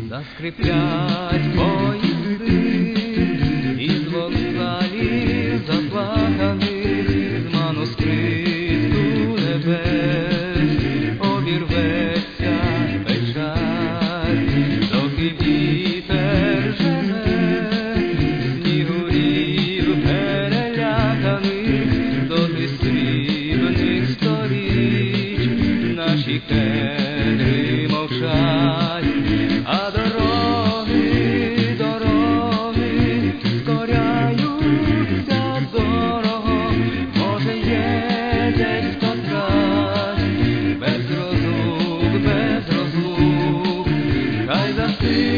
Заскриплять поїзди із вокзалів заплаканих, з манускрипту небес обірветься печаль, доки вітер жене снігурів переляканих, доти срібних сторіч наші кедри мовчать. А дороги, дороги скоряються дорого, може є десь кохать, без розлук, хай засти.